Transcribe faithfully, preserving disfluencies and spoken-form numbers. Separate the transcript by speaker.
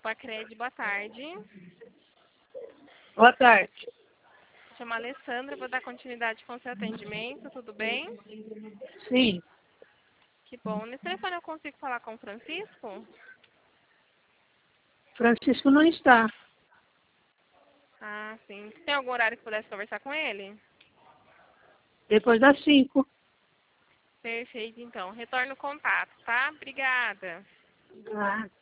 Speaker 1: Pacred, boa tarde.
Speaker 2: Boa tarde.
Speaker 1: Chamo Alessandra, vou dar continuidade com o seu atendimento, tudo bem?
Speaker 2: Sim.
Speaker 1: Que bom. Nesse telefone eu consigo falar com o Francisco?
Speaker 2: Francisco não está.
Speaker 1: Ah, sim. Tem algum horário que pudesse conversar com ele?
Speaker 2: Depois das cinco.
Speaker 1: Perfeito, então. Retorno o contato, tá? Obrigada.
Speaker 2: Ah.